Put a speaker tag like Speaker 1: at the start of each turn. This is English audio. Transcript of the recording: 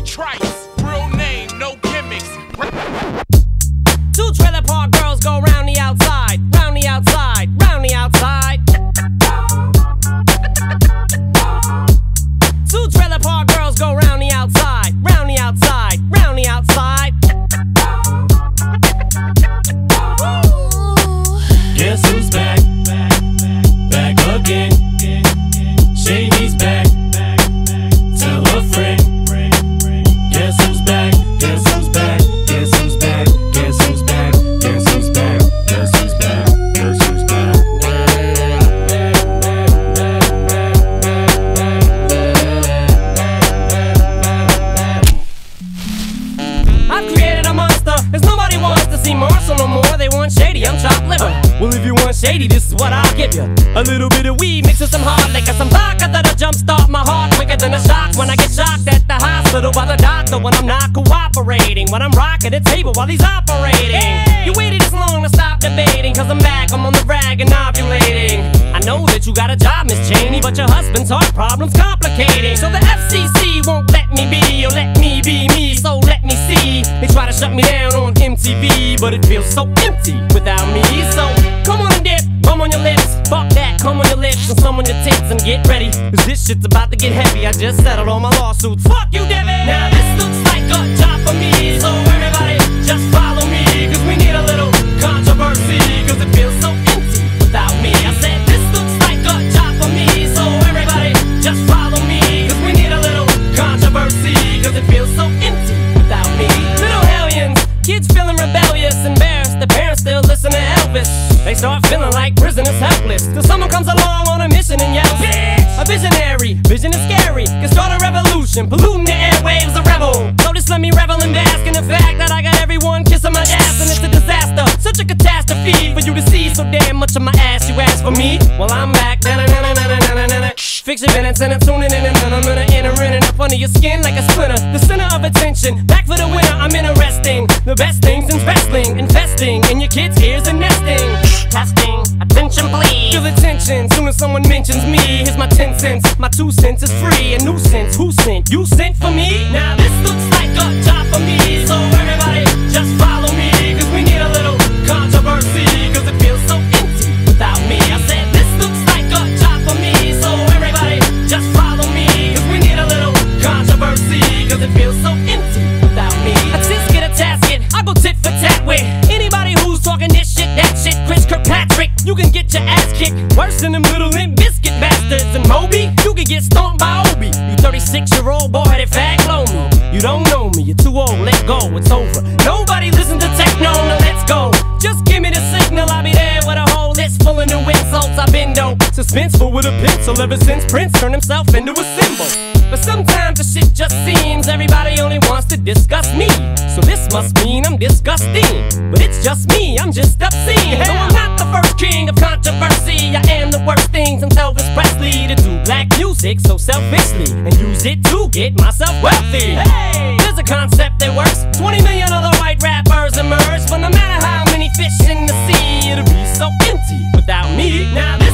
Speaker 1: Trice, real name, no gimmicks.
Speaker 2: Two trailer park girls go round the outside, round the outside, round the outside. Two trailer park girls go round the outside, round the outside, round the outside.
Speaker 3: Guess who's back? Back again. Shady's back. Tell a friend. Guess who's back? Guess who's back? Guess who's back? Guess who's back? Guess who's back? Guess who's back? Guess who's back?
Speaker 2: I've created a monster, cause nobody wants to see Marshall no more. They want Shady, I'm chopped liver. Well, if you want Shady, this is what I'll give you. A little bit of weed mixed with some hard liquor, some vodka that'll jumpstart my heart quicker than a shock when I get shocked at the hospital by the doctor when I'm not cooperating, when I'm rocking the table while he's operating. Hey! You waited this long to stop debating, cause I'm back, I'm on the rag and ovulating. I know that you got a job, Miss Cheney, but your husband's heart problem's complicating. So the FCC won't let me be, or let me be me, so let me see. They try to shut me down on MTV, but it feels so empty without me. So come on and dip, come on your lips, fuck that, come on your lips and some on your tits and get ready, cause this shit's about to get heavy. I just settled all my lawsuits, fuck you, Debbie. Now this looks like a job for me, so everybody just follow me, cause we need a little controversy, cause it feels so empty without me. I said this looks like a job for me, so everybody just follow me, cause we need a little controversy, cause it feels so empty without me. Little hellions, kids feeling rebellious, embarrassed, the parents still listen to Elvis. They start feeling like prisoners helpless, till someone comes along on a mission and yells, bitch! A visionary, vision is scary, can start a revolution, polluting the airwaves, a rebel. So just let me revel and bask in the fact that I got everyone kissing my ass, and it's a disaster, such a catastrophe for you to see so damn much of my ass. You ask for me, well I'm back. Fix your minutes and I'm tuning in, and I'm gonna enter in and up under your skin like a splinter. The center of attention, back for the winner. I'm interesting, the best things in wrestling, investing in your kids' ears and nesting. Testing, attention please. Feel the tension, soon as someone mentions me. Here's my 10 cents, my 2 cents is free. A nuisance, who sent? You sent for me? Now this looks like a job for me, so everybody just follow me, cause we need a little controversy, cause it feels so empty without me. I said this looks like a job for me, so everybody just follow me, cause we need a little controversy, cause it feels so empty without me. A tisket, a tasket, I go tit for tat with anybody who's talking this shit, that shit. Chris Kirkpatrick, you can get your ass kicked worse than them little Limp Biscuit bastards. And Moby, you can get stomped by Obi. You 36-year-old boy headed fag blow me. You don't know me, you're too old, let go, it's over. Nobody listen to techno, now let's go. Just give me the signal, I'll be there with a whole list full of new insults. I've been dope, suspenseful with a pencil ever since Prince turned himself into a symbol. But sometimes the shit just seems everybody only wants to discuss me. So this must mean I'm disgusting, but it's just me, I'm just obscene. No, I'm not the first king of controversy. I am the worst thing since Elvis Presley to do black music so selfishly and use it to get myself wealthy. Hey, there's a concept that works. 20 million other white rappers emerge, but no matter how many fish in the sea, it'll be so empty without me. Now